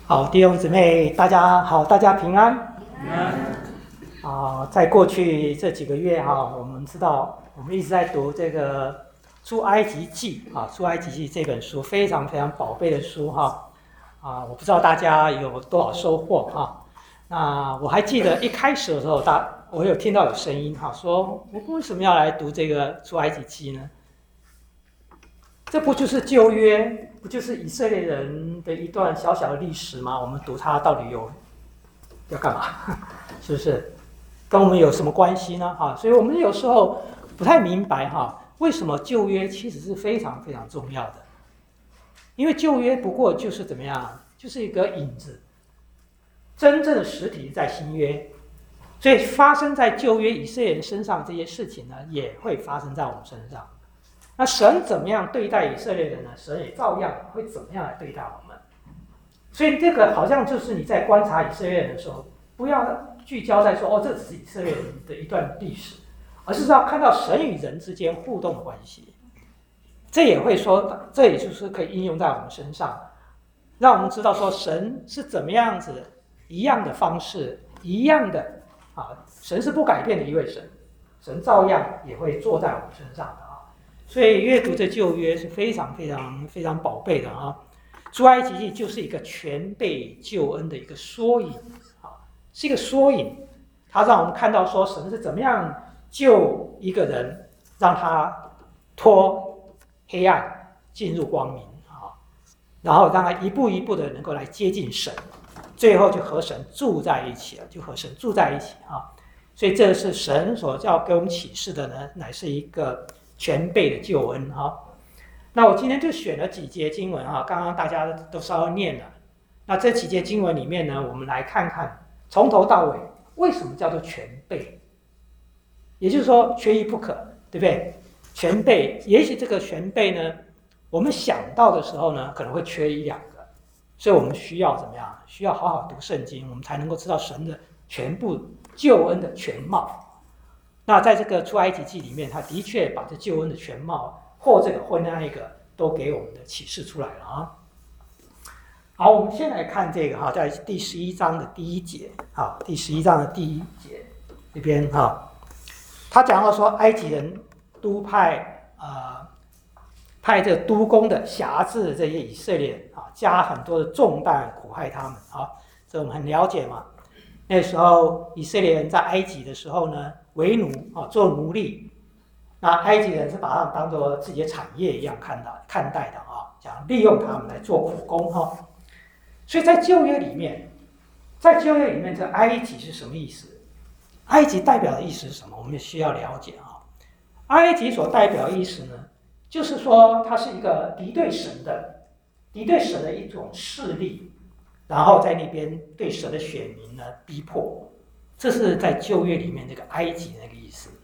好，弟兄姊妹，大家好，大家平安。 平安。 在过去这几个月我们知道我们一直在读这个出埃及记出埃及记这本书非常非常宝贝的书我不知道大家有多少收获那我还记得一开始的时候，我有听到有声音说我为什么要来读这个出埃及记呢？这不就是旧约，不就是以色列人的一段小小的历史吗？我们读它到底要干嘛？是不是跟我们有什么关系呢？所以我们有时候不太明白为什么旧约其实是非常非常重要的。因为旧约不过就是怎么样，就是一个影子，真正的实体在新约，所以发生在旧约以色列人身上这些事情呢，也会发生在我们身上。那神怎么样对待以色列人呢？神也照样会怎么样来对待我们。所以这个好像就是你在观察以色列人的时候，不要聚焦在说这只是以色列人的一段历史，而是要看到神与人之间互动的关系。这也就是可以应用在我们身上，让我们知道说神是怎么样子一样的方式，一样的神是不改变的一位神，神照样也会坐在我们身上的所以阅读这旧约是非常非常非常宝贝的出埃及记就是一个全备救恩的一个缩影是一个缩影，它让我们看到说神是怎么样救一个人，让他脱黑暗进入光明然后让他一步一步的能够来接近神，最后就和神住在一起了，所以这是神所要给我们启示的呢，乃是一个全备的救恩那我今天就选了几节经文刚刚大家都稍微念了。那这几节经文里面呢，我们来看看从头到尾为什么叫做全备，也就是说缺一不可，对不对？全备，也许这个全备呢，我们想到的时候呢，可能会缺一两个，所以我们需要怎么样？需要好好读圣经，我们才能够知道神的全部救恩的全貌。那在这个出埃及记里面，他的确把这救恩的全貌或这个或那一个都给我们的启示出来了好，我们先来看这个在第11章的第1节第11章的第1节这边他讲到说埃及人都派这个督工的辖制这些以色列人加很多的重担苦害他们这我们很了解嘛。那时候以色列人在埃及的时候呢，为奴做奴隶，那埃及人是把他们当作自己的产业一样看待的想利用他们来做苦工所以在旧约里面，这埃及是什么意思？埃及代表的意思是什么？我们需要了解埃及所代表的意思呢，就是说它是一个敌对神的一种势力，然后在那边对神的选民呢逼迫，这是在旧约里面那个埃及那个意思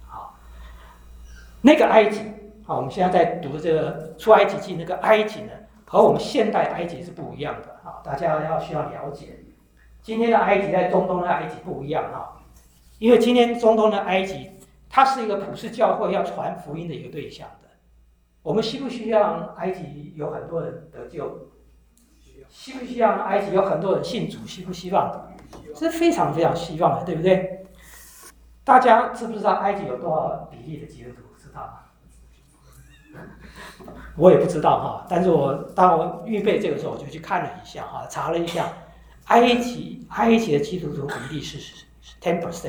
那个埃及我们现在在读这个出埃及记，那个埃及呢和我们现代埃及是不一样的大家需要了解。今天的埃及在中东的埃及不一样因为今天中东的埃及它是一个普世教会要传福音的一个对象的。我们需不需要埃及有很多人得救？需不需要埃及有很多人信主？希不希望？是非常非常希望的，对不对？大家知不知道埃及有多少比例的基督徒？知道吗？我也不知道但是当我预备这个时候，我就去看了一下查了一下，埃及的基督徒比例是 10%，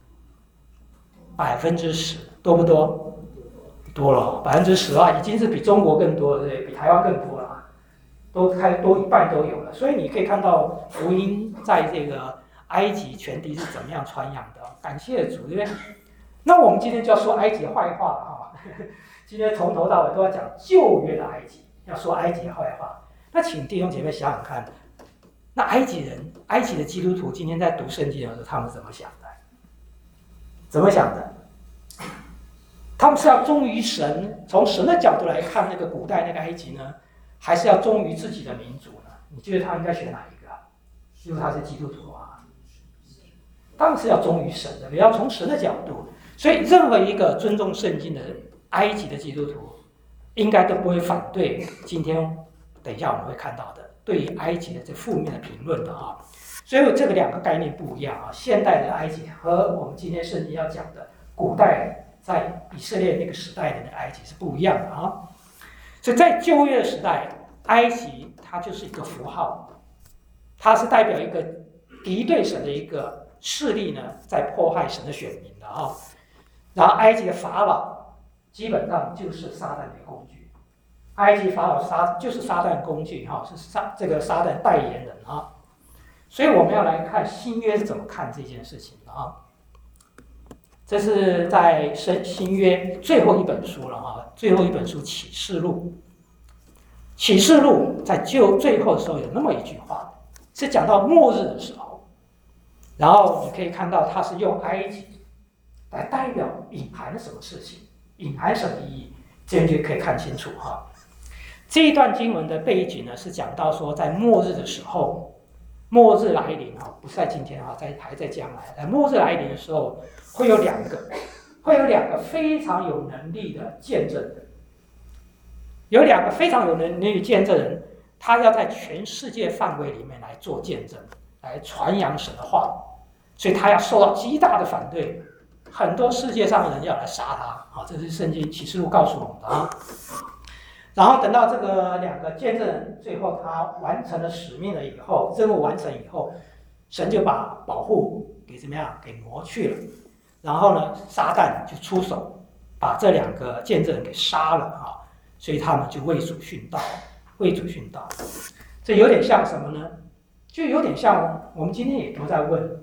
10%，多不多？多了，10%已经是比中国更多了，比台湾更多了，都多一半都有了。所以你可以看到福音在这个埃及全地是怎么样传扬的。感谢主，对不对？那我们今天就要说埃及的坏话了今天从头到尾都要讲旧约的埃及，要说埃及的坏话。那请弟兄姐妹想想看，那埃及的基督徒今天在读圣经的时候，他们怎么想的？他们是要忠于神，从神的角度来看那个古代那个埃及呢，还是要忠于自己的民族呢？你觉得他应该选哪一个如果他是基督徒当然是要忠于神的，也要从神的角度。所以任何一个尊重圣经的埃及的基督徒，应该都不会反对今天等一下我们会看到的对埃及的这负面的评论的啊。所以这个两个概念不一样啊，现代的埃及和我们今天圣经要讲的古代在以色列那个时代的那个埃及是不一样的啊。所以在旧约的时代，埃及它就是一个符号，它是代表一个敌对神的一个势力呢，在迫害神的选民的啊。然后埃及的法老基本上就是撒旦的工具，埃及法老就是撒旦工具哈，是这个撒旦代言人啊。所以我们要来看新约是怎么看这件事情的啊。这是在新约最后一本书了啊，最后一本书启示录。启示录在最后的时候有那么一句话，是讲到末日的时候，然后你可以看到它是用埃及来代表隐含了什么事情，隐含什么意义，这样就可以看清楚哈。这一段经文的背景呢，是讲到说在末日的时候。末日来临哈，不是在今天哈，还在将来。在末日来临的时候，会有两个非常有能力的见证人，有两个非常有能力的见证人，他要在全世界范围里面来做见证，来传扬神的话，所以他要受到极大的反对，很多世界上的人要来杀他啊，这是圣经启示录告诉我们的啊。然后等到这个两个见证人最后他完成了使命了以后，任务完成以后，神就把保护给怎么样给挪去了，然后呢，撒旦就出手把这两个见证人给杀了啊，所以他们就为主殉道，为主殉道。这有点像什么呢？就有点像我们今天也都在问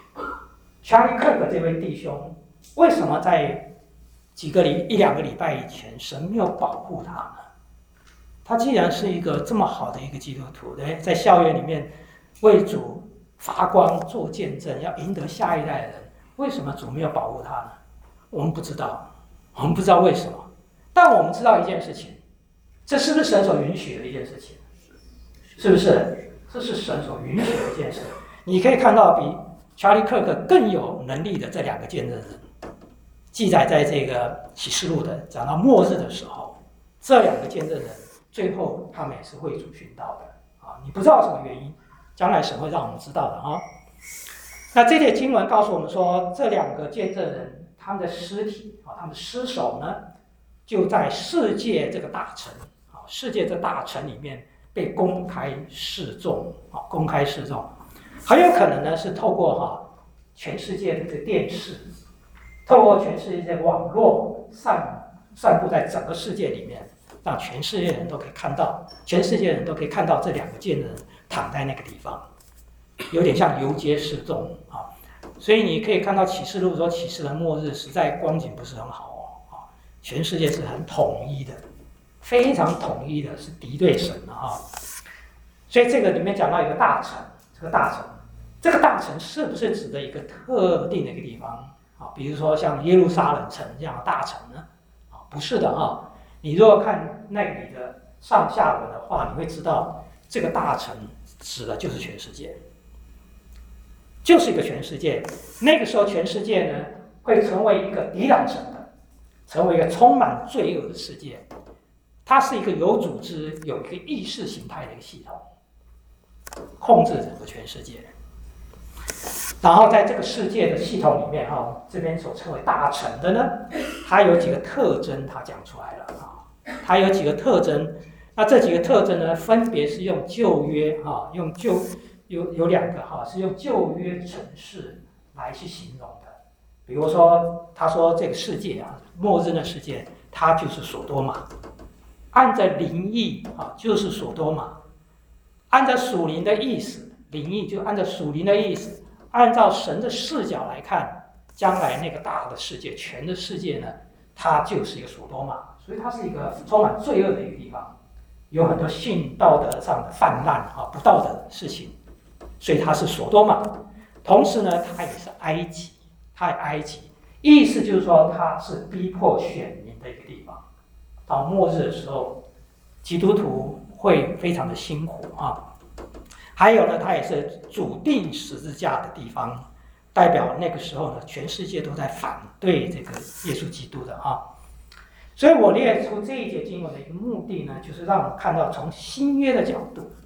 Charlie Kirk 这位弟兄，为什么在一两个礼拜以前神没有保护他呢？他既然是一个这么好的一个基督徒，对，在校园里面为主发光做见证，要赢得下一代的人，为什么主没有保护他呢？我们不知道，我们不知道为什么，但我们知道一件事情，这是不是神所允许的一件事情？是不是？这是神所允许的一件事。你可以看到比Charlie Kirk 更有能力的这两个见证人，记载在这个启示录的，讲到末日的时候，这两个见证人。最后，他们也是为主殉道的啊！你不知道什么原因，将来神会让我们知道的啊。那这节经文告诉我们说，这两个见证人他们的尸体啊，他们尸首呢，就在世界这个大城啊，世界这大城里面被公开示众啊，公开示众，很有可能呢是透过全世界的这个电视，透过全世界的网络散布在整个世界里面。让全世界人都可以看到，全世界人都可以看到这两个见证人躺在那个地方，有点像游街示众啊。所以你可以看到启示录说，启示的末日实在光景不是很好啊，全世界是很统一的，非常统一的，是敌对神的啊。所以这个里面讲到一个大城，这个大城是不是指的一个特定的一个地方啊？比如说像耶路撒冷城这样的大城呢？啊，不是的啊。你如果看那里的上下文的话，你会知道这个大城指的就是全世界，就是一个全世界。那个时候，全世界呢会成为一个抵挡神的，成为一个充满罪恶的世界。它是一个有组织、有一个意识形态的一个系统，控制整个全世界。然后在这个世界的系统里面，这边所称为大城的呢，它有几个特征，它讲出来了啊。它有几个特征，那这几个特征呢，分别是用旧约有两个是用旧约程式来去形容的。比如说，他说这个世界末日的世界，它就是所多玛，按照灵意就是所多玛，按照属灵的意思，灵意就按照属灵的意思，按照神的视角来看，将来那个大的世界，全的世界呢，它就是一个所多玛。所以它是一个充满罪恶的一个地方，有很多性道德上的泛滥不道德的事情，所以它是所多玛。同时呢，它也是埃及，意思就是说它是逼迫选民的一个地方。到末日的时候，基督徒会非常的辛苦啊。还有呢，它也是主定十字架的地方，代表那个时候呢，全世界都在反对这个耶稣基督的啊。所以我列出这一节经文的一个目的呢，就是让我们看到从新约的角度，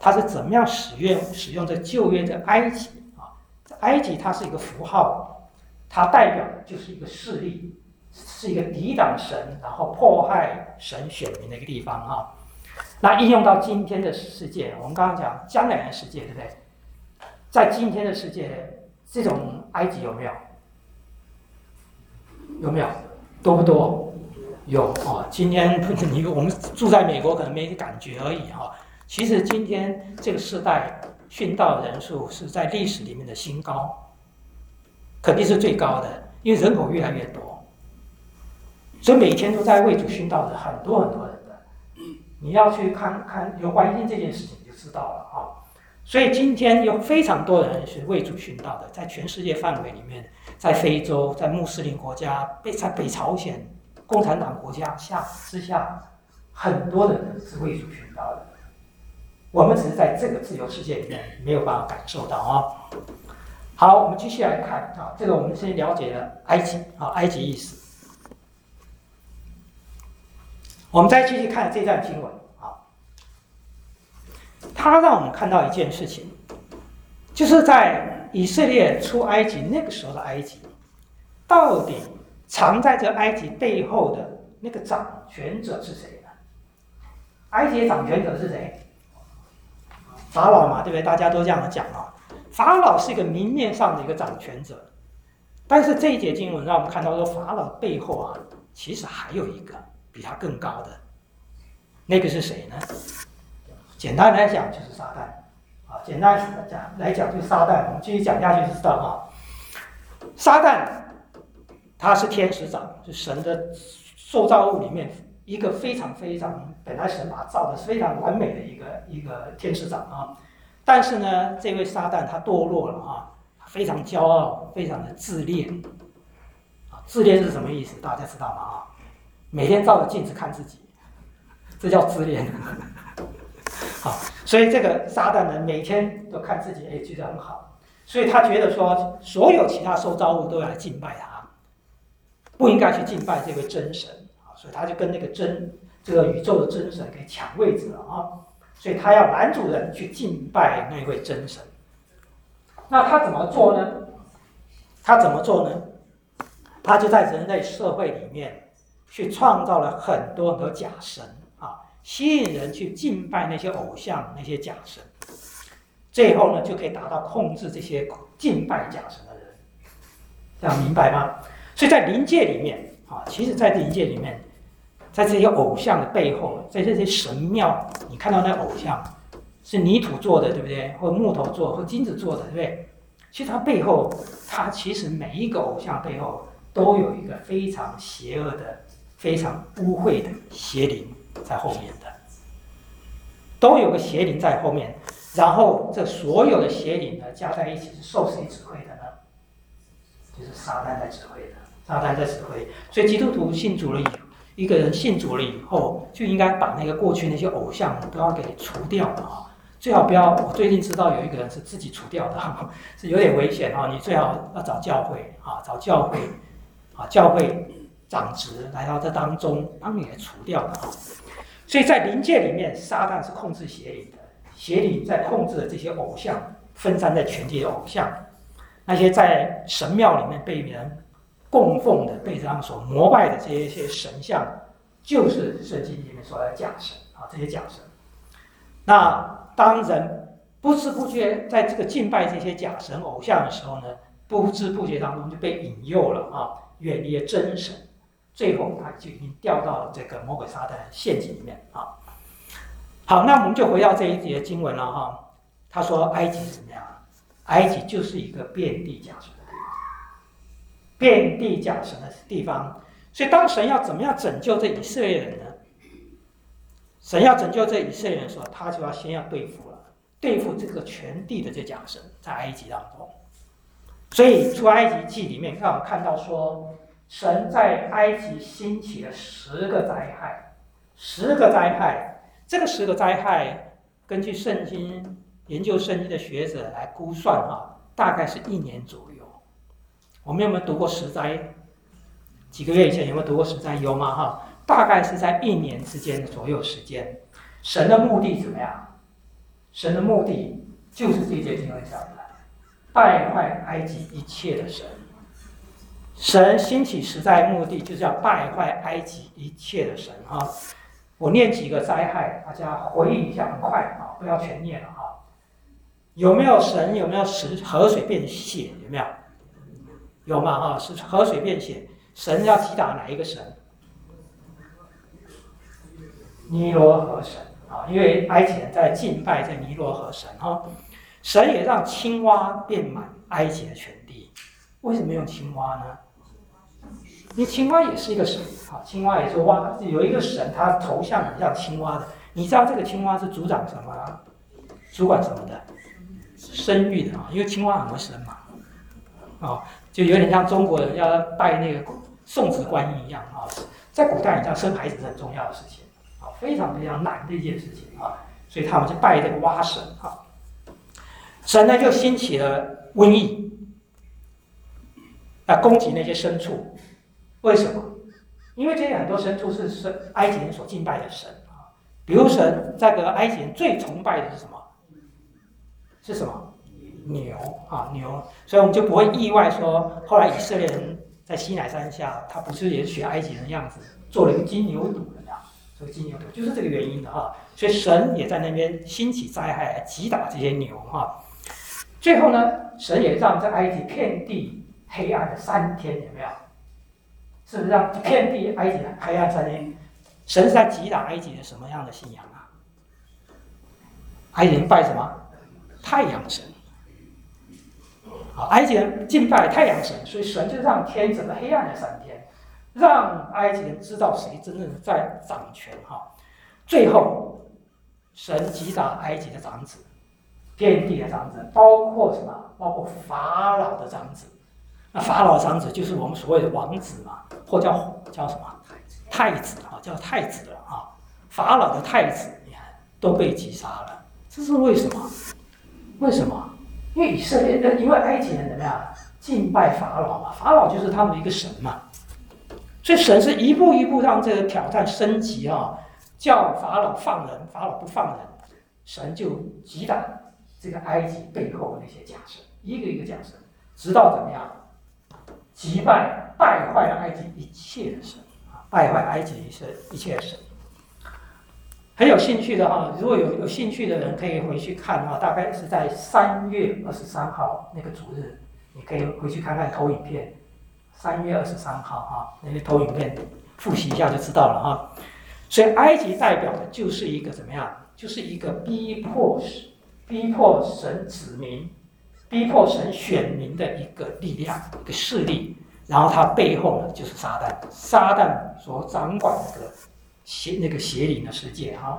他是怎么样使用这旧约的埃及啊？埃及它是一个符号，它代表就是一个势力，是一个抵挡神，然后迫害神选民的一个地方啊。那应用到今天的世界，我们刚刚讲将来的世界，对不对？在今天的世界，这种埃及有没有？有没有？多不多？有啊。今天我们住在美国，可能没感觉而已哈。其实今天这个时代殉道人数是在历史里面的新高，肯定是最高的，因为人口越来越多，所以每天都在为主殉道的很多很多人的。你要去看看有怀孕这件事情，你就知道了啊。所以今天有非常多人是为主殉道的，在全世界范围里面，在非洲，在穆斯林国家，在北朝鲜、共产党国家之下，很多的人是为主殉道的。我们只是在这个自由世界里面没有办法感受到啊。好，我们继续来看啊，这个我们先了解了埃及啊，埃及意思。我们再继续看这段经文啊，它让我们看到一件事情，就是在以色列出埃及那个时候的埃及，到底藏在这埃及背后的那个掌权者是谁呢？埃及的掌权者是谁？法老嘛，对不对？大家都这样讲啊。法老是一个明面上的一个掌权者，但是这一节经文让我们看到说，法老背后啊，其实还有一个比他更高的，那个是谁呢？简单来讲就是撒旦啊，简单来讲就是撒旦。我们继续讲下去就知道啊，撒旦他是天使长，是神的受造物里面一个非常非常，本来神把他造的是非常完美的一个天使长啊。但是呢，这位撒旦他堕落了啊，非常骄傲，非常的自恋。啊，自恋是什么意思？大家知道吗？啊，每天照着镜子看自己，这叫自恋。好，所以这个撒旦呢，每天都看自己，哎，觉得很好，所以他觉得说，所有其他受造物都要来敬拜他，不应该去敬拜这位真神啊，所以他就跟那个这个宇宙的真神给抢位置了啊。所以他要拦阻人去敬拜那位真神。那他怎么做呢？他就在人类社会里面去创造了很多很多假神啊，吸引人去敬拜那些偶像、那些假神，最后呢就可以达到控制这些敬拜假神的人。这样明白吗？所以在灵界里面啊，其实在灵界里面，在这些偶像的背后，在这些神庙，你看到那偶像是泥土做的，对不对？或木头做，或金子做的，对不对？其实它背后，它其实每一个偶像背后都有一个非常邪恶的、非常污秽的邪灵在后面的，都有个邪灵在后面。然后这所有的邪灵呢，加在一起是受谁指挥的呢？就是撒旦在指挥的，撒旦在指挥。所以基督徒信主了以后，一个人信主了以后，就应该把那个过去那些偶像都要给除掉了啊！最好不要，我最近知道有一个人是自己除掉的，是有点危险啊！你最好要找教会啊，教会长职来到这当中帮你来除掉的啊！所以在灵界里面，撒旦是控制邪灵的，邪灵在控制的这些偶像，分散在全体的偶像，那些在神庙里面被人供奉的、被这样所膜拜的这些神像，就是圣经里面说的假神啊，这些假神。那当人不知不觉在这个敬拜这些假神偶像的时候呢，不知不觉当中就被引诱了啊，远离了真神，最后他就已经掉到了这个魔鬼撒旦的陷阱里面啊。好，那我们就回到这一节经文了哈。他说埃及怎么样？埃及就是一个遍地假神。遍地假神的地方，所以当神要怎么样拯救这以色列人呢？神要拯救这以色列人的时候，他就要先要对付这个全地的这假神，在埃及当中。所以出埃及记里面让我们看到说，神在埃及兴起了10个灾害，10个灾害，这个10个灾害，根据圣经研究圣经的学者来估算哈，大概是1年左右。我们有没有读过10灾？几个月以前有没有读过10灾？有吗？哈，大概是在1年之间的左右时间。神的目的怎么样？ 神的目的就是这节经文讲的，败坏埃及一切的神。神兴起时代目的就是要败坏埃及一切的神啊！我念几个灾害，大家回忆一下，很快啊，不要全念了啊。有没有神？有没有使河水变血？有没有？有吗？啊，是河水变血。神要击打哪一个神？尼罗河神啊，因为埃及人在敬拜这尼罗河神啊。神也让青蛙遍满埃及的全地。为什么用青蛙呢？因为青蛙也是一个神啊，青蛙也是蛙，有一个神，他头像很像青蛙的。你知道这个青蛙是主掌什么？主管什么的？生育的啊，因为青蛙很会生嘛，啊，就有点像中国人要拜那个送子观音一样啊。在古代，你知道生孩子是很重要的事情啊，非常非常难的一件事情啊，所以他们就拜这个蛙神啊。神呢就兴起了瘟疫，攻击那些牲畜。为什么？因为这些很多牲畜是埃及人所敬拜的神啊。比如神这个埃及人最崇拜的是什么？是什么？牛啊，牛。所以我们就不会意外说，后来以色列人在西乃山下，他不是也学埃及人的样子，做了一个金牛犊的样，这个金牛犊就是这个原因的哈。所以神也在那边兴起灾害来击打这些牛哈。最后呢，神也让这埃及遍地黑暗了3天，有没有？是不是让遍地埃及黑暗3天？神是在击打埃及的什么样的信仰啊？埃及人拜什么？太阳神。好，埃及人敬拜太阳神，所以神就让天整个黑暗了3天，让埃及人知道谁真正在掌权哈。最后，神击打埃及的长子，遍地的长子，包括什么？包括法老的长子。那法老的长子就是我们所谓的王子嘛，或叫什么太子啊，叫太子了啊。法老的太子，你看都被击杀了，这是为什么？为什么？因为以色列人，因为埃及人怎么样敬拜法老嘛，法老就是他们的一个神嘛，所以神是一步一步让这个挑战升级啊，叫法老放人，法老不放人，神就击打这个埃及背后的那些假神，一个一个假神，直到怎么样击败败坏了埃及一切的神啊，败坏埃及一切的神。很有兴趣的哈，如果有兴趣的人可以回去看哈，大概是在3月23号那个主日，你可以回去看看投影片。3月23号哈，那些投影片复习一下就知道了哈。所以埃及代表的就是一个怎么样？就是一个逼迫神子民、逼迫神选民的一个力量、一个势力。然后它背后呢就是撒旦，撒旦所掌管的那个邪灵的世界哈。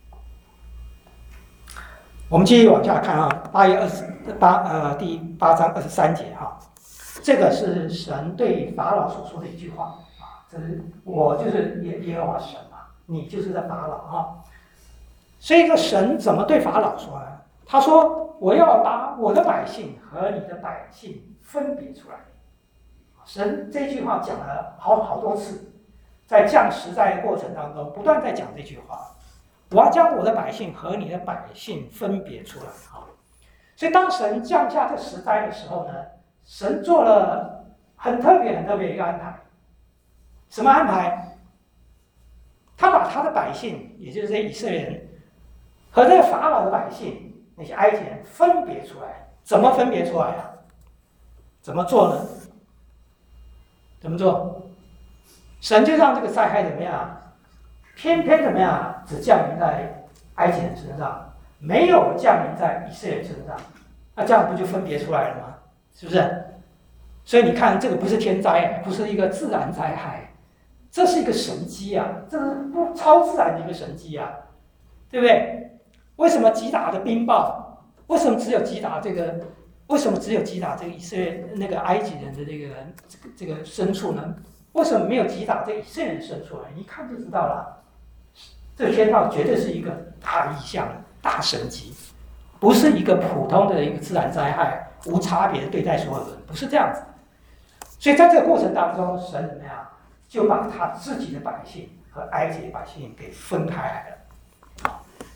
我们继续往下看啊第8章23节哈，这个是神对法老所说的一句话啊，这是我就是耶和华神嘛，你就是在法老啊。所以这个神怎么对法老说呢？他说：“我要把我的百姓和你的百姓分别出来。”神这句话讲了好多次。在降十灾的过程当中，不断在讲这句话：我要将我的百姓和你的百姓分别出来啊！所以当神降下这十灾的时候呢，神做了很特别一个安排。什么安排？他把他的百姓，也就是这些以色列人，和这个法老的百姓，那些埃及人分别出来。怎么分别出来啊？怎么做呢？怎么做？神就让这个灾害怎么样？偏偏怎么样？只降临在埃及人身上，没有降临在以色列人身上。那这样不就分别出来了吗？是不是？所以你看，这个不是天灾，不是一个自然灾害，这是一个神迹啊！这是不超自然的一个神迹啊，对不对？为什么击打的冰雹？为什么只有击打这个？为什么只有击打这个以色列那个埃及人的这个牲畜呢？为什么没有击打这以色列人牲畜呢？一看就知道了，这个天道绝对是一个大异象、大神迹，不是一个普通的一个自然灾害，无差别对待所有人，不是这样子。所以在这个过程当中，神怎么样，就把他自己的百姓和埃及的百姓给分开来了。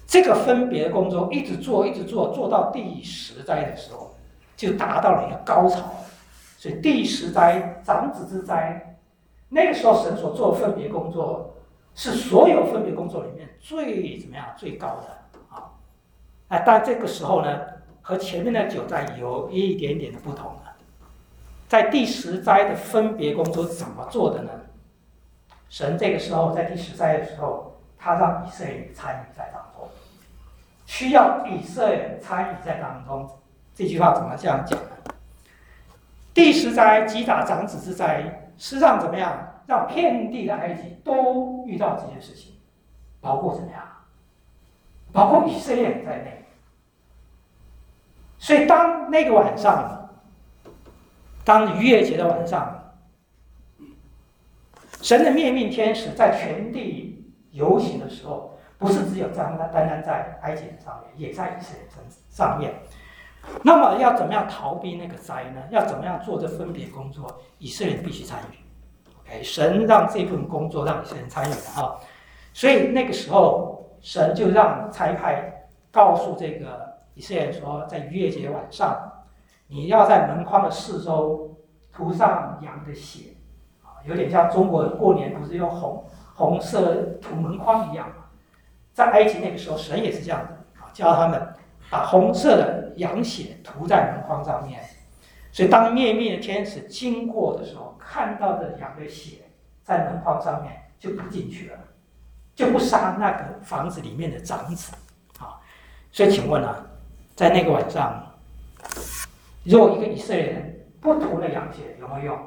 这个分别的工作一直做，一直做，做到第10灾的时候，就达到了一个高潮。所以第10灾长子之灾，那个时候神所做的分别工作，是所有分别工作里面最怎么样最高的啊！但这个时候呢，和前面的9灾有一点点的不同了。在第10灾的分别工作怎么做的呢？神这个时候在第10灾的时候，他让以色列人参与在当中，需要以色列人参与在当中。这句话怎么这样讲呢？第10灾击打长子之灾，是让怎么样？让遍地的埃及都遇到这件事情，包括怎么样？包括以色列人在内。所以当那个晚上，当逾越节的晚上，神的灭命天使在全地游行的时候，不是只有单单在埃及人上面，也在以色列人上面。那么要怎么样逃避那个灾呢？要怎么样做这分别工作？以色列人必须参与。OK， 神让这份工作让以色列人参与了哈，所以那个时候神就让差派告诉这个以色列人说，在逾越节晚上，你要在门框的四周涂上羊的血，有点像中国过年不是用红色涂门框一样。在埃及那个时候，神也是这样的教他们把红色的羊血涂在门框上面。所以当灭命的天使经过的时候，看到的羊的血在门框上面，就不进去了，就不杀那个房子里面的长子啊。所以请问啊，在那个晚上，如果一个以色列人不涂那羊血，有没有用？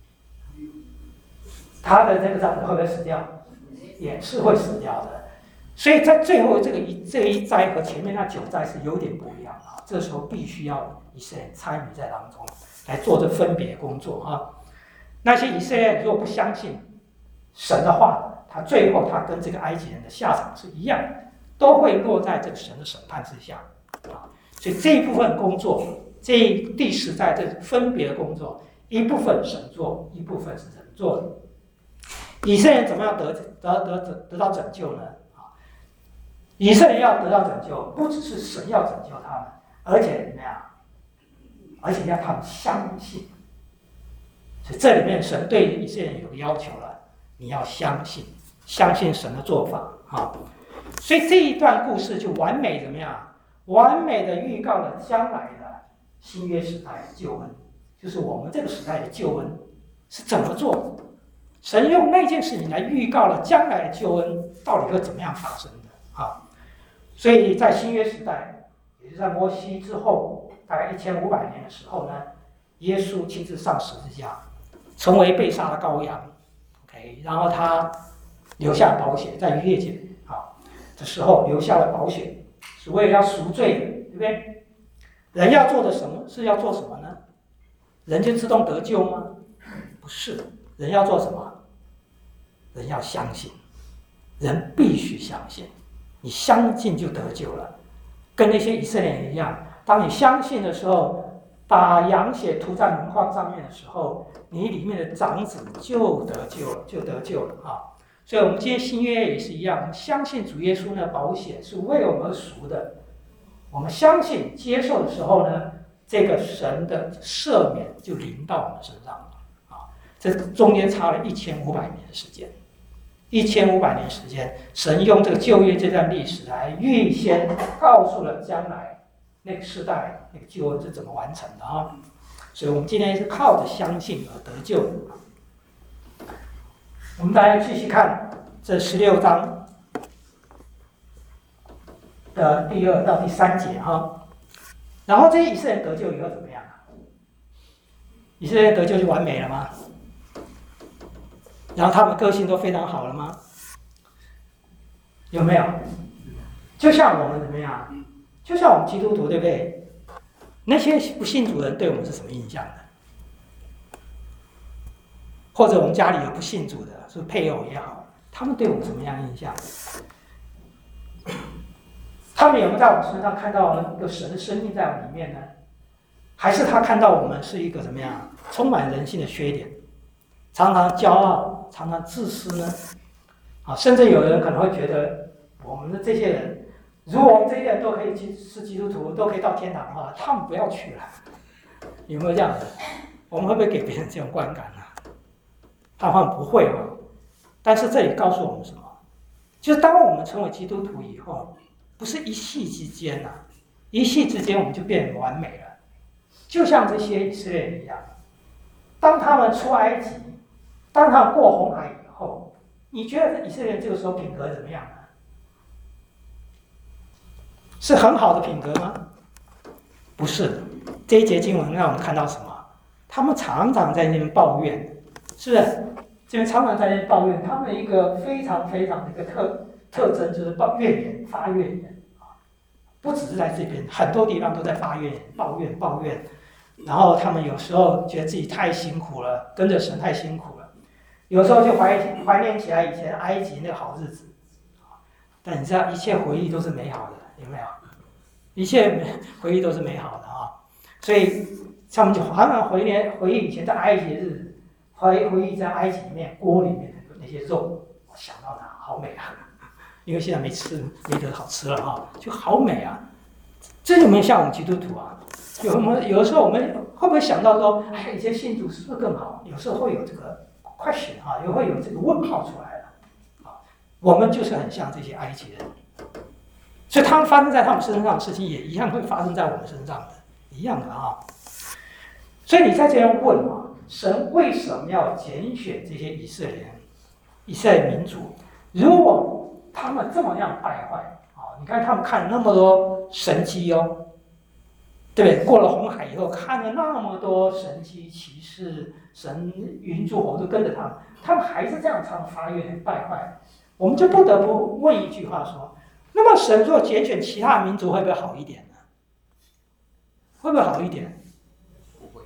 他的这个长子会不会死掉？也是会死掉的。所以在最后这一灾和前面那9灾是有点不一样啊。这时候必须要以色列人参与在当中，来做这分别工作啊。那些以色列人如果不相信神的话，最后他跟这个埃及人的下场是一样的，都会落在这个神的审判之下啊。所以这一部分工作，这第10灾这分别的工作，一部分神做，一部分是人做的。以色列人怎么样得到拯救呢？以色列人要得到拯救，不只是神要拯救他们，而且怎么样？而且要他们相信。所以这里面神对以色列人有要求了，你要相信神的做法啊。所以这一段故事就完美怎么样？完美的预告了将来的新约时代的救恩，就是我们这个时代的救恩是怎么做的。神用那件事情来预告了将来的救恩到底会怎么样发生的啊。所以在新约时代，也就是在摩西之后大概1500年的时候呢，耶稣亲自上十字架，成为被杀的羔羊 ，OK， 然后他留下宝血，在逾越节的时候留下了宝血，是为了要赎罪的，对不对？人要做的什么是要做什么呢？人就自动得救吗？不是，人要做什么？人要相信，人必须相信。你相信就得救了，跟那些以色列人一样。当你相信的时候，把羊血涂在门框上面的时候，你里面的长子就得救了啊！所以，我们今天新约也是一样，我们相信主耶稣的宝血是为我们而赎的。我们相信接受的时候呢，这个神的赦免就临到我们身上了啊！这中间差了1500年的时间。1500年时间，神用这个旧约这段历史来预先告诉了将来那个时代那个救恩是怎么完成的啊！所以我们今天是靠着相信而得救的。我们大家继续看这16章的第2到第3节哈。然后这些以色列人得救以后怎么样啊？以色列人得救就完美了吗？然后他们个性都非常好了吗？有没有？就像我们怎么样？就像我们基督徒，对不对？那些不信主的人对我们是什么印象的？或者我们家里有不信主的，是配偶也好，他们对我们什么样印象？他们有没有在我们身上看到一个神的生命在我们里面呢？还是他看到我们是一个怎么样充满人性的缺点，常常骄傲，常常自私呢？甚至有人可能会觉得我们的这些人如果我们这些人都可以是基督徒，都可以到天堂的话，他们不要去了。有没有这样子？我们会不会给别人这种观感呢？他们不会哦。但是这里告诉我们什么？就是当我们成为基督徒以后，不是一夕之间啊，一夕之间我们就变完美了。就像这些以色列人一样，当他们出埃及，当他们过红海以后，你觉得以色列人这个时候品格怎么样呢？是很好的品格吗？不是。这一节经文让我们看到什么？他们常常在那边抱怨，是不是？这边常常在那边抱怨，他们一个非常非常的一个特征就是怨言，发怨言啊，不只是在这边，很多地方都在发怨言，抱怨。然后他们有时候觉得自己太辛苦了，跟着神太辛苦了，有时候就怀念起来以前埃及那个好日子。但你知道，一切回忆都是美好的，有没有？一切回忆都是美好的啊！所以他们就常常回忆以前在埃及的日子，回忆在埃及里面锅里面的那些肉，我想到哪好美啊！因为现在没得好吃了啊，就好美啊！这有没有像我们基督徒啊？有的时候我们会不会想到说，哎，以前信主是不是更好？有时候会有这个question啊，也会有这个问号出来了啊。我们就是很像这些埃及人，所以他们发生在他们身上的事情，也一样会发生在我们身上的，一样的啊。所以你在这样问啊，神为什么要拣选这些以色列民族？如果他们这么样败坏啊，你看他们看了那么多神迹哦。对不对？过了红海以后，看了那么多神迹奇事，神云柱火都跟着他们，他们还是这样常发怨败坏。我们就不得不问一句话说：那么神若拣选其他民族，会不会好一点呢？会不会好一点？ 不会。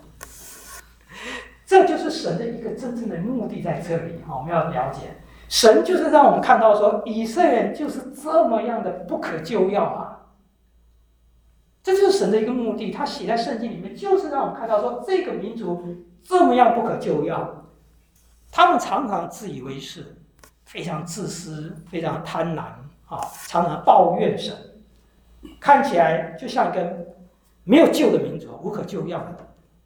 这就是神的一个真正的目的在这里我们要了解，神就是让我们看到说，以色列人就是这么样的不可救药啊。这就是神的一个目的，他写在圣经里面，就是让我们看到说，这个民族这么样不可救药，他们常常自以为是，非常自私，非常贪婪啊，常常抱怨神，看起来就像一个没有救的民族，无可救药的。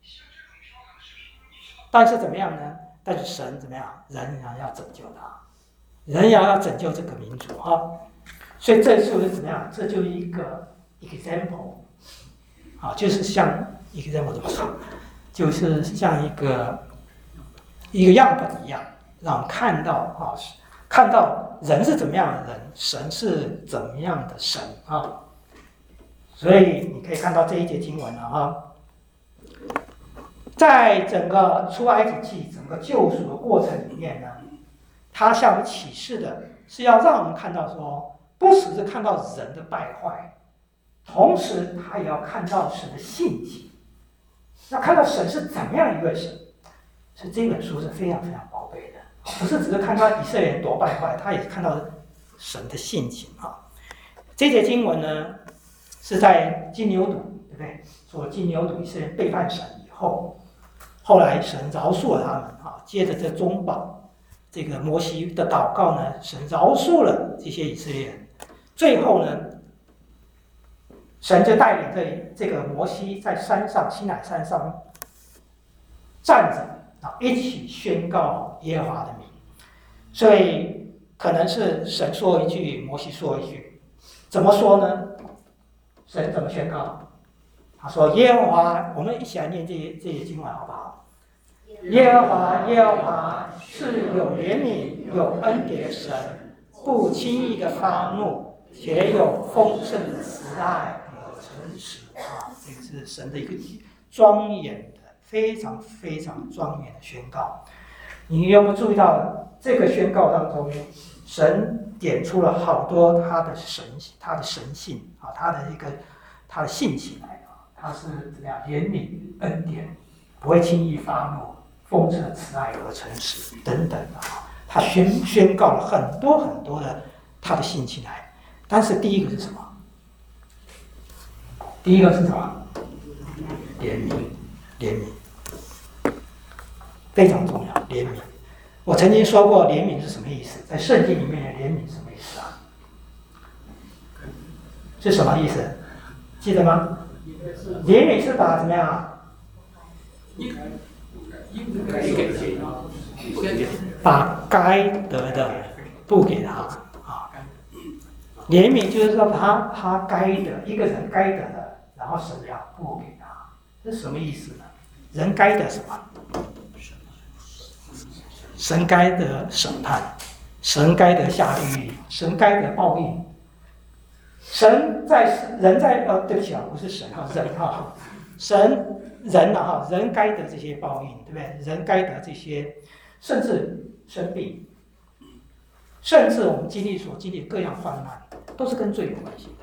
但是怎么样呢？但是神怎么样？仍然要拯救他，仍然要拯救这个民族啊。所以这就是怎么样？这就是一个 example。就是像一个怎么说，就是像一个样本一样，让我们看到人是怎么样的人，神是怎么样的神啊。所以你可以看到这一节经文了啊，在整个出埃及记整个救赎的过程里面呢，他向我们启示的是要让我们看到说，不只是看到人的败坏。同时，他也要看到神的性情，要看到神是怎么样一位神。所以这本书是非常非常宝贝的，不是只是看到以色列人多败坏，他也是看到神的性情啊。这节经文呢，是在金牛犊，对不对？说金牛犊以色列人背叛神以后，后来神饶恕了他们啊。接着这中保这个摩西的祷告呢，神饶恕了这些以色列人。最后呢，神就带领这个摩西在山上西乃山上站着一起宣告耶和华的名。所以可能是神说一句，摩西说一句，怎么说呢？神怎么宣告？他说：“耶和华，我们一起来念这些经文好不好？耶和华，耶和华是有怜悯、有恩典的神，不轻易的发怒，且有丰盛的慈爱。”诚实这个是神的一个庄严的、非常非常庄严的宣告。你有没有注意到这个宣告当中，神点出了好多他的神性啊，他的性情来啊，他是怎么样怜悯、恩典，不会轻易发怒，丰盛的慈爱和诚实等等啊，他宣告了很多很多的他的性情来。但是第一个是什么？第一个是什么？怜悯，非常重要。怜悯，我曾经说过，怜悯是什么意思？在圣经里面的怜悯是什么意思啊？ 是什么意思？记得吗？怜悯是把怎么样啊？把该得的不给他啊。怜悯就是说他该得，一个人该得的，然后神要不给他，这是什么意思呢？人该得什么？神该得审判，神该得下地狱，神该得报应。神在人在对不起啊，不是神哈，人哈，神人哈，人该得这些报应，对不对？人该得这些，甚至生病，甚至我们所经历各样患难，都是跟罪有关系的。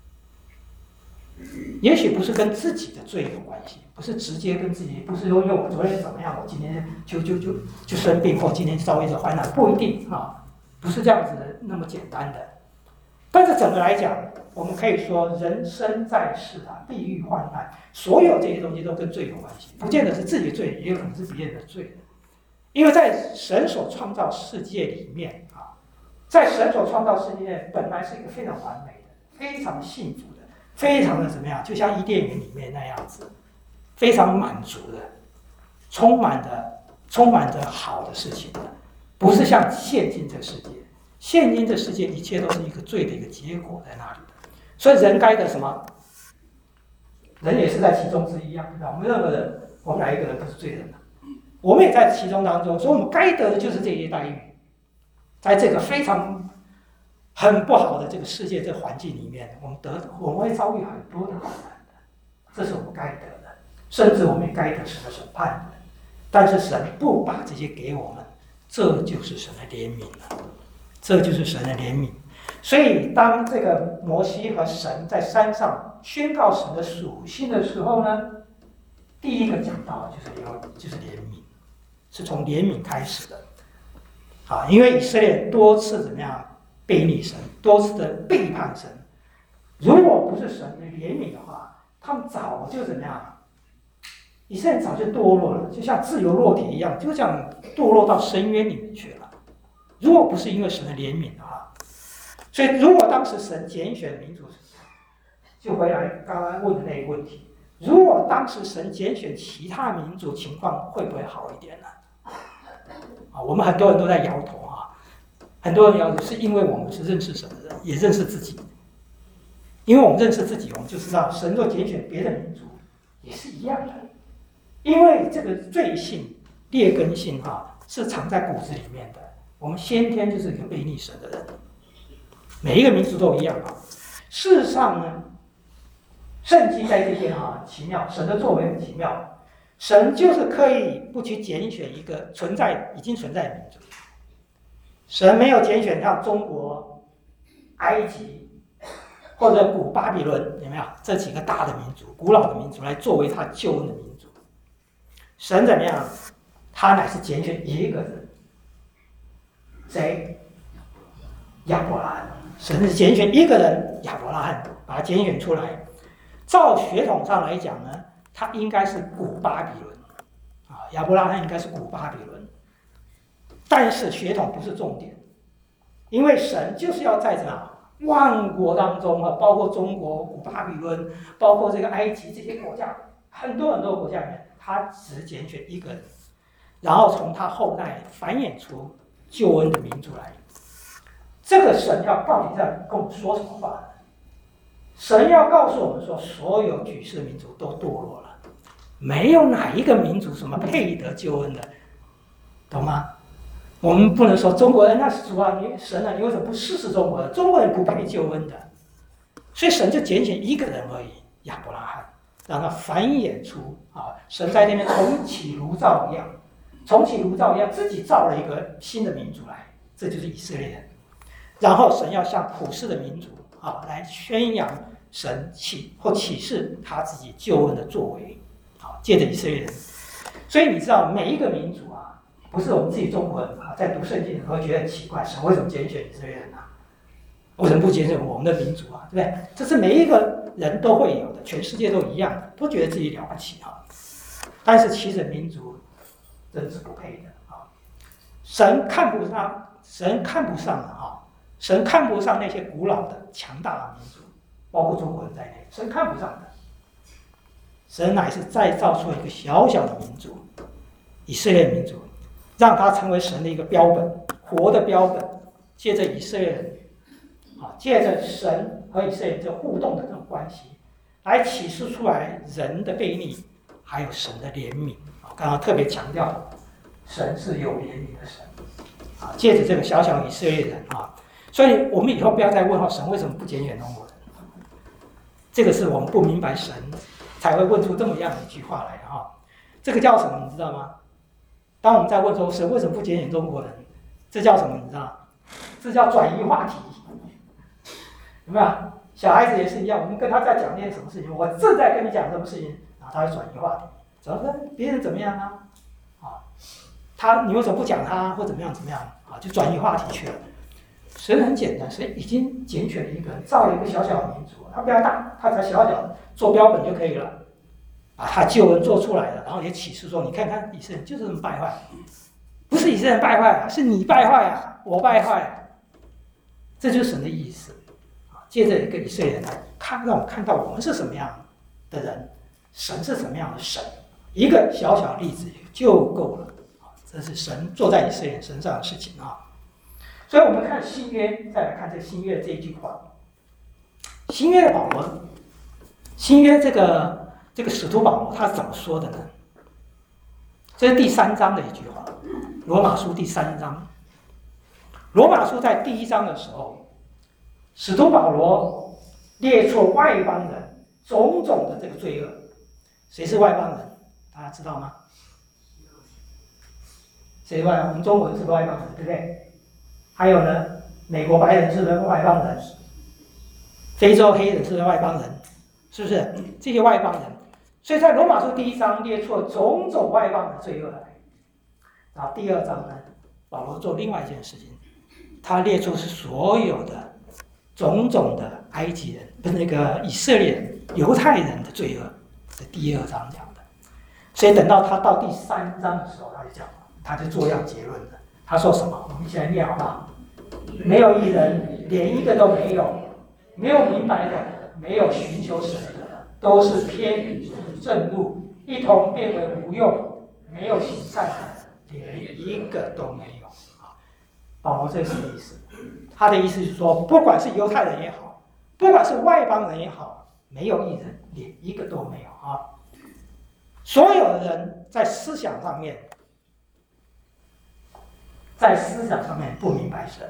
也许不是跟自己的罪有关系，不是直接跟自己，不是说因为我昨天怎么样，我今天就生病，或今天遭遇着患难，不一定啊，不是这样子的那么简单的。但是整个来讲，我们可以说，人生在世啊，地狱患难，所有这些东西都跟罪有关系，不见得是自己的罪，也有可能是别人的罪。因为在神所创造世界里面啊，在神所创造世界里面，本来是一个非常完美的、非常幸福的、非常的怎么样，就像伊甸园里面那样子，非常满足的，充满着好的事情的，不是像现今这个世界。现今这世界一切都是一个罪的一个结果在那里的，所以人该的什么？人也是在其中之一啊，对吧？我们任何人，我们哪一个人不是罪人呢？我们也在其中当中，所以我们该得的就是这些待遇。在这个非常很不好的这个世界这个环境里面，我们会遭遇很多的困难的，这是我们该得的，甚至我们也该得神的审判的。但是神不把这些给我们，这就是神的怜悯了。这就是神的怜怜悯。所以，当这个摩西和神在山上宣告神的属性的时候呢，第一个讲到就是怜悯，是从怜悯开始的。啊，因为以色列多次怎么样背逆神，多次的背叛神。如果不是神的怜悯的话，他们早就怎么样？以色列早就堕落了，就像自由落体一样，就这样堕落到深渊里面去了。如果不是因为神的怜悯的话，所以如果当时神拣选民族，就回来刚刚问的那个问题，如果当时神拣选其他民族，情况会不会好一点呢？啊，我们很多人都在摇头啊，很多人摇头是因为我们是认识神的人，也认识自己。因为我们认识自己，我们就知道神若拣选别的民族也是一样的，因为这个罪性、劣根性是藏在骨子里面的。我们先天就是一个悖逆神的人，每一个民族都一样啊。事实上呢，圣经在这边奇妙，神的作为很奇妙。神就是刻意不去拣选一个已经存在的民族，神没有拣选像中国、埃及或者古巴比伦，有没有这几个大的民族、古老的民族来作为他救恩的民族？神怎么样？他乃是拣选一个人。谁？亚伯拉罕。神是拣选一个人，亚伯拉罕，把他拣选出来。照血统上来讲呢，他应该是古巴比伦啊，亚伯拉罕应该是古巴比伦。但是血统不是重点，因为神就是要在万国当中包括中国、古巴比伦，包括这个埃及这些国家，很多国家里面，他只拣选一个人，然后从他后代繁衍出救恩的民族来。这个神到底在跟我们说什么话呢？神要告诉我们说，所有举世民族都堕落了，没有哪一个民族什么配得救恩的，懂吗？我们不能说中国人那是主啊，神啊，你为什么不试试中国人？中国人不配救恩的，所以神就拣选一个人而已，亚伯拉罕，让他繁衍出神在那边重启炉灶一样，自己造了一个新的民族来，这就是以色列人。然后神要向普世的民族来宣扬神启示他自己救恩的作为，借着以色列人。所以你知道每一个民族不是我们自己中国人在读圣经的时候觉得很奇怪，神为什么拣选以色列人为什么不拣选我们的民族对不对？这是每一个人都会有的，全世界都一样的，都觉得自己了不起但是其实民族真是不配的神看不上神看不上那些古老的强大的民族， 包括中国人在内，神看不上的。神乃是再造出一个小小的民族，以色列民族，让他成为神的一个标本，活的标本。借着以色列人，借着神和以色列这互动的这种关系，来启示出来人的悖逆，还有神的怜悯。刚刚特别强调，神是有怜悯的神。借着这个小小以色列人所以我们以后不要再问神为什么不拣选中国人。这个是我们不明白神才会问出这么样的一句话来的这个叫什么？你知道吗？当我们在问说神为什么不拣选中国人，这叫什么？你知道吗？这叫转移话题。有没有？小孩子也是一样，我们跟他在讲件什么事情，我正在跟你讲什么事情，然后他会转移话题，主要是别人怎么样你为什么不讲他或怎么样就转移话题去了。神很简单，神已经拣选了一个人，造了一个小小的民族，他不要大，他才小小的做标本就可以了。把他救恩做出来了，然后也启示说，你看看以色列人就是这么败坏，不是以色列人败坏是你败坏我败坏这就是神的意思。借着一个以色列人来让我们看到我们是什么样的人，神是什么样的神，一个小小例子就够了。这是神做在以色列人身上的事情所以我们看新约，再来看这新约这一句话。新约的保罗，新约这个使徒保罗他是怎么说的呢？这是第3章的一句话，罗马书第3章。罗马书在第1章的时候，使徒保罗列出外邦人种种的这个罪恶。谁是外邦人？大家知道吗？谁外邦？我们中国人是个外邦人，对不对？还有呢，美国白人是个外邦人，非洲黑人是个外邦人，是不是？这些外邦人，所以在罗马书第1章列出了种种外邦的罪恶来。然后第2章呢，保罗做另外一件事情，他列出是所有的种种的埃及人，不是那个以色列人、犹太人的罪恶，是第2章讲的。所以等到他到第3章的时候，他就做样结论了。他说什么？我们一起来念好不好？没有一人，连一个都没有，没有明白的，没有寻求神的，都是偏离正路，一同变为无用，没有行善的，连一个都没有。保罗这是什么意思？他的意思是说，不管是犹太人也好，不管是外邦人也好，没有一人，连一个都没有所有的人在思想上面不明白神，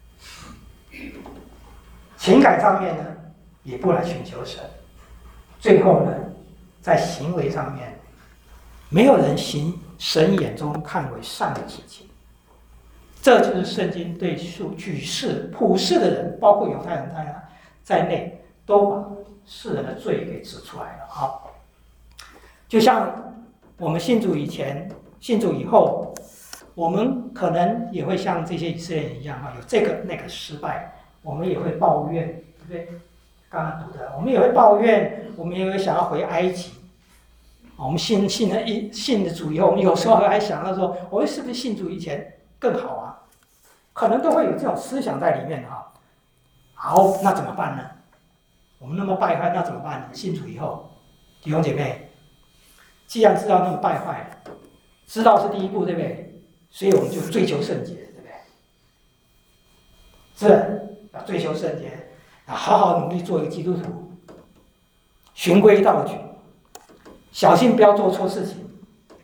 情感上面呢也不来寻求神，最后呢在行为上面没有人行神眼中看为善的事情。这就是圣经对举世普世的人，包括犹太人在内，都把世人的罪给指出来了就像我们信主以前、信主以后，我们可能也会像这些以色列人一样有这个那个失败，我们也会抱怨，对不对？刚刚读的，我们也会抱怨，我们也会想要回埃及。我们信了主以后，我们有时候还想到说，我们是不是信主以前更好啊？可能都会有这种思想在里面好，那怎么办呢？我们那么败坏，那怎么办呢？信主以后，弟兄姐妹，既然知道那么败坏，知道是第一步，对不对？所以我们就追求圣洁，对不对？是要追求圣洁，要好好努力做一个基督徒，循规蹈矩，小心不要做错事情，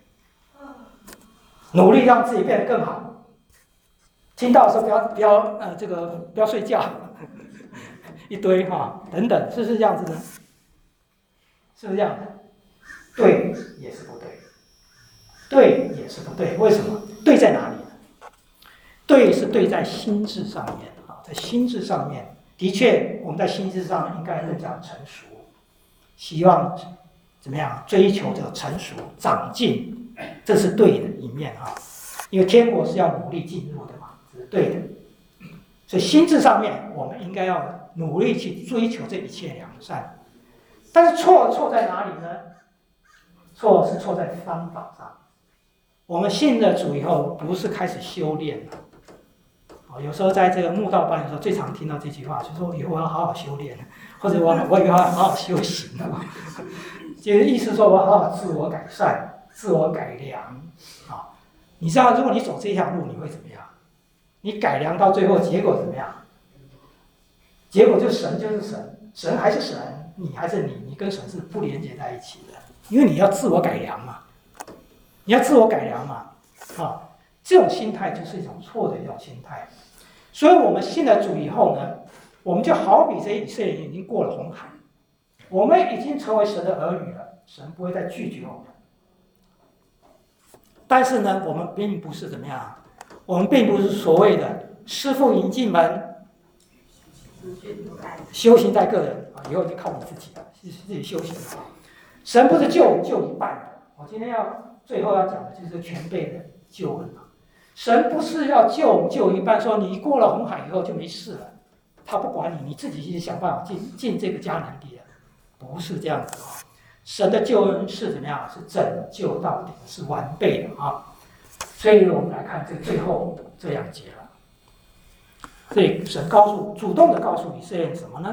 努力让自己变得更好。听到的时候不要睡觉，一堆等等，是不是这样子呢？是不是这样的？对也是不对，对也是不对，为什么？对在哪里呢？对是对在心智上面在心智上面，的确我们在心智上应该更加成熟，希望怎么样追求这个成熟长进，这是对的一面因为天国是要努力进入的嘛，这是对的。所以心智上面我们应该要努力去追求这一切良善，但是错在哪里呢？错是错在方法上。我们信了主以后，不是开始修炼了， 有时候在这个慕道班的时候，最常听到这句话，就是说以后我要好好修炼，或者我以后要好好修行，就是意思说我要好好自我改善、自我改良啊。你知道，如果你走这条路，你会怎么样？你改良到最后，结果怎么样？结果就神就是神，神还是神，你还是你，你跟神是不连接在一起的，因为你要自我改良嘛，你要自我改良嘛，啊，这种心态就是一种错的一种心态。所以我们信了主以后呢，我们就好比这些以色列人已经过了红海，我们已经成为神的儿女了，神不会再拒绝我们。但是呢，我们并不是怎么样，我们并不是所谓的师父引进门，修行在个人啊，以后就靠你自己了，自己修行啊。神不是救我们救一半的，我今天最后要讲的就是全备的救恩啊。神不是要救我们救一半，说你过了红海以后就没事了，他不管你，你自己去想办法进这个迦南地了，不是这样子啊。神的救恩是怎么样？是拯救到底，是完备的啊。所以我们来看这个最后这2节了。所以神主动的告诉以色列人什么呢？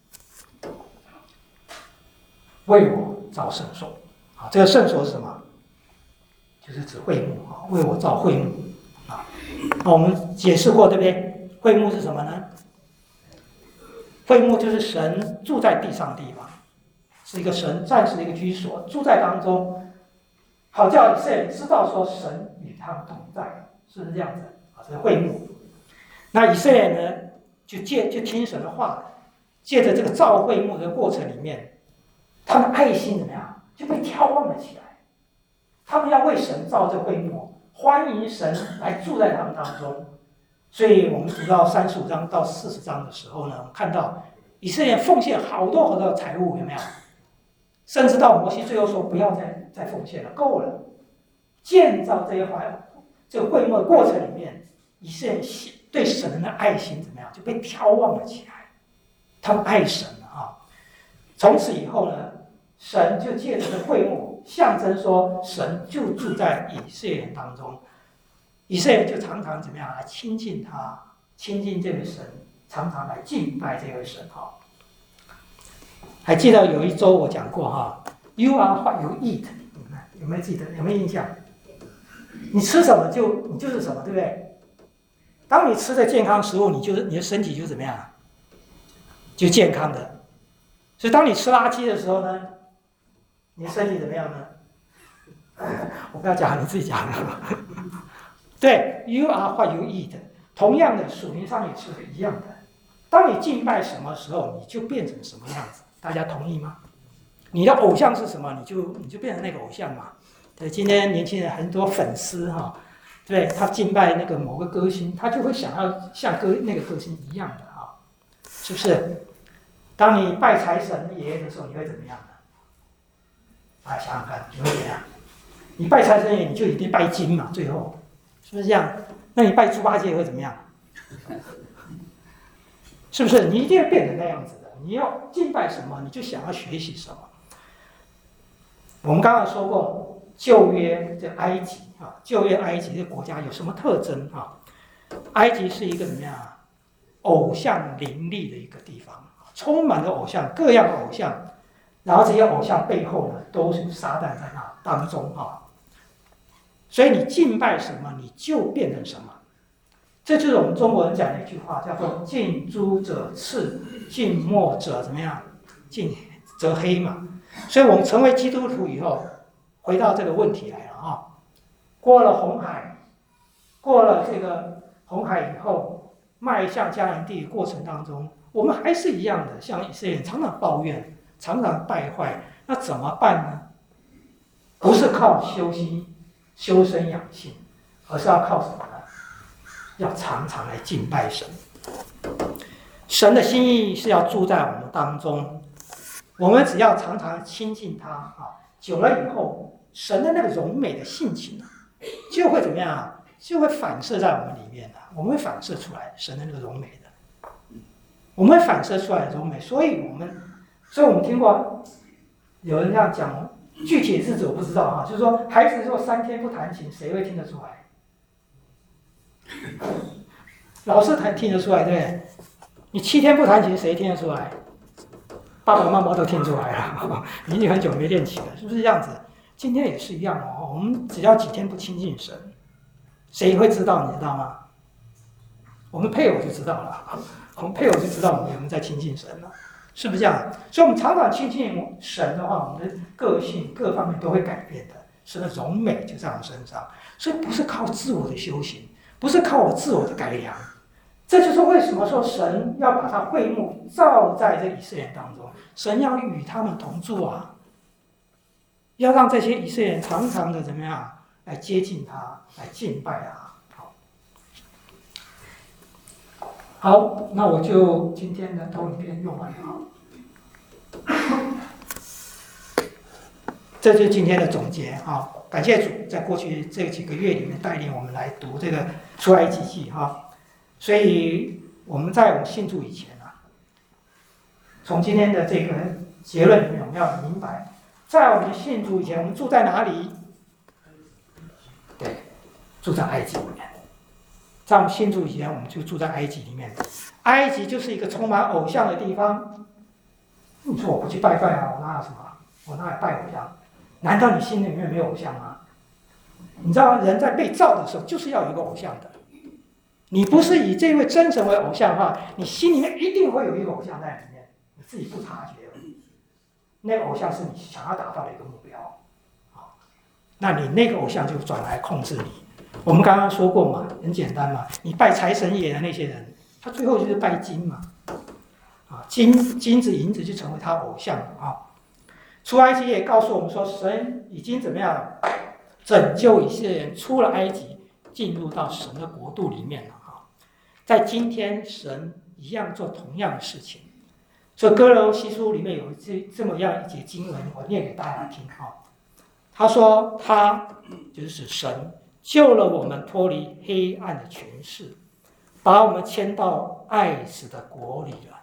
为我造圣所啊，这个圣所是什么？就是指会幕啊，为我造会幕啊。那我们解释过对不对？会幕是什么呢？会幕就是神住在地上的地方，是一个神暂时的一个居所，住在当中，好叫以色列人知道说神与他们同在，是不是这样子啊？这是会幕。那以色列人呢，就听神的话，借着这个造会幕的过程里面，他们爱心怎么样就被眺望了起来。他们要为神造这会幕，欢迎神来住在他们当中。所以我们读到35章到40章的时候呢，我们看到以色列人奉献好多好多的财物，有没有？甚至到摩西最后说不要再奉献了，够了。建造这个会幕的过程里面，以色列人对神的爱心怎么样就被眺望了起来，他们爱神啊。从此以后呢，神就借着这会幕象征说神就住在以色列人当中，以色列人就常常怎么样来亲近他，亲近这位神，常常来敬拜这位神哈。还记得有一周我讲过哈 ，You are what you eat， 有没有记得？有没有印象？你吃什么你就是什么，对不对？当你吃的健康食物，你的身体就怎么样？就健康的。所以当你吃垃圾的时候呢，你的身体怎么样呢？我不要讲，你自己讲。对 ，You are what you eat。同样的，属灵上也是一样的。当你敬拜什么时候，你就变成什么样子。大家同意吗？你的偶像是什么，你就变成那个偶像嘛。对，今天年轻人很多粉丝哈。对，他敬拜那个某个歌星，他就会想要像那个歌星一样的啊，是不是？当你拜财神爷的时候，你会怎么样呢？想想看，你会怎样？你拜财神爷，你就一定拜金嘛，最后是不是这样？那你拜猪八戒会怎么样？是不是？你一定会变成那样子的。你要敬拜什么，你就想要学习什么。我们刚刚说过，旧约这埃及。旧约埃及这个国家有什么特征啊？埃及是一个怎么样偶像林立的一个地方，充满了偶像，各样的偶像，然后这些偶像背后呢，都是撒旦在那当中啊。所以你敬拜什么，你就变成什么。这就是我们中国人讲的一句话，叫做近朱者赤，近墨者怎么样？近则黑嘛。所以我们成为基督徒以后，回到这个问题来了啊。过了红海，过了这个红海以后，迈向迦南地的过程当中，我们还是一样的，像以色列人常常抱怨，常常败坏，那怎么办呢？不是靠修身养性，而是要靠什么呢？要常常来敬拜神。神的心意是要住在我们当中，我们只要常常亲近他啊，久了以后，神的那个荣美的性情就会怎么样啊？就会反射在我们里面的，我们会反射出来神的那个荣美的，我们会反射出来的荣美。所以我们听过有人这样讲，具体的日子我不知道哈，就是说孩子说3天不弹琴，谁会听得出来？ 老师才听得出来，对不对？你7天不弹琴，谁听得出来？爸爸妈妈都听出来了，你已经很久没练琴了，是不是这样子？今天也是一样哦。我们只要几天不亲近神，谁会知道？你知道吗？我们配偶就知道了，我们配偶就知道我们有没有在亲近神了，是不是这样？所以，我们常常亲近神的话，我们的个性各方面都会改变的，神的荣美就在我们身上。所以，不是靠自我的修行，不是靠我自我的改良。这就是为什么说神要把他会幕造在这以色列人当中，神要与他们同住啊，要让这些以色列人常常的怎么样来接近他，来敬拜他。好，那我就今天的投影片用完了。这就是今天的总结啊！感谢主，在过去这几个月里面带领我们来读这个出埃及记哈。所以我们在我们信主以前啊，从今天的这个结论里面，我们要明白，在我们信主以前，我们住在哪里？对，住在埃及里面。在我们信主以前，我们就住在埃及里面。埃及就是一个充满偶像的地方。你说我不去拜拜啊？我哪有什么？我哪有拜偶像？难道你心里面没有偶像吗？你知道人在被造的时候就是要有一个偶像的。你不是以这位真神为偶像的话，你心里面一定会有一个偶像在里面，你自己不察觉而已。那个偶像是你想要达到的一个目标，那你那个偶像就转来控制你。我们刚刚说过嘛，很简单嘛，你拜财神爷的那些人，他最后就是拜金嘛，金子银子就成为他偶像啊。出埃及也告诉我们说，神已经怎么样拯救以色列人出了埃及，进入到神的国度里面了啊。在今天，神一样做同样的事情。所以哥罗西书里面有这么样一节经文，我念给大家听啊。他说，他就是指神救了我们脱离黑暗的权势，把我们迁到爱子的国里了。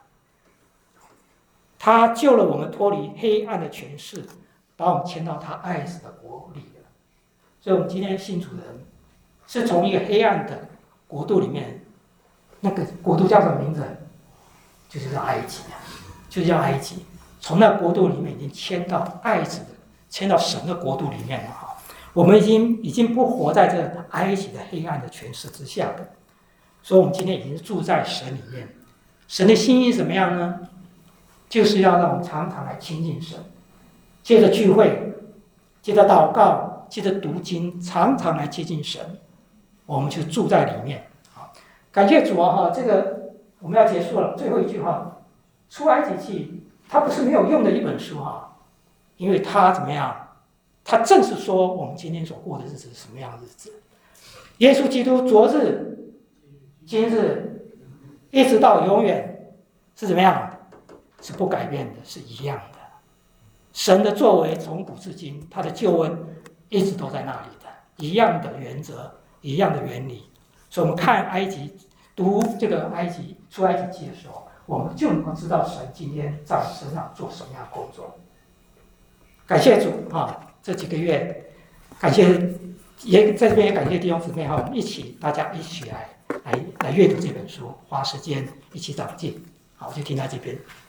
他救了我们脱离黑暗的权势，把我们迁到他爱子的国里了。所以我们今天信主的人是从一个黑暗的国度里面，那个国度叫什么名字？就是叫埃及啊，就是叫埃及。从那国度里面已经迁到爱子的，迁到神的国度里面了哈。我们已经不活在这埃及的黑暗的权势之下了，所以我们今天已经住在神里面。神的心意怎么样呢？就是要让我们常常来亲近神，借着聚会，借着祷告，借着读经，常常来接近神，我们就住在里面。好，感谢主啊！这个我们要结束了，最后一句话，出埃及记它不是没有用的一本书哈，因为它怎么样？它正是说我们今天所过的日子是什么样的日子。耶稣基督昨日、今日，一直到永远是怎么样？是不改变的，是一样的。神的作为从古至今，他的救恩一直都在那里的，一样的原则，一样的原理。所以我们看埃及，读这个出埃及记的时候，我们就能够知道神今天在我们身上做什么样的工作。感谢主啊！这几个月，感谢也在这边也感谢弟兄姊妹哈，我们大家一起来阅读这本书，花时间一起长进。好，我就听到这边。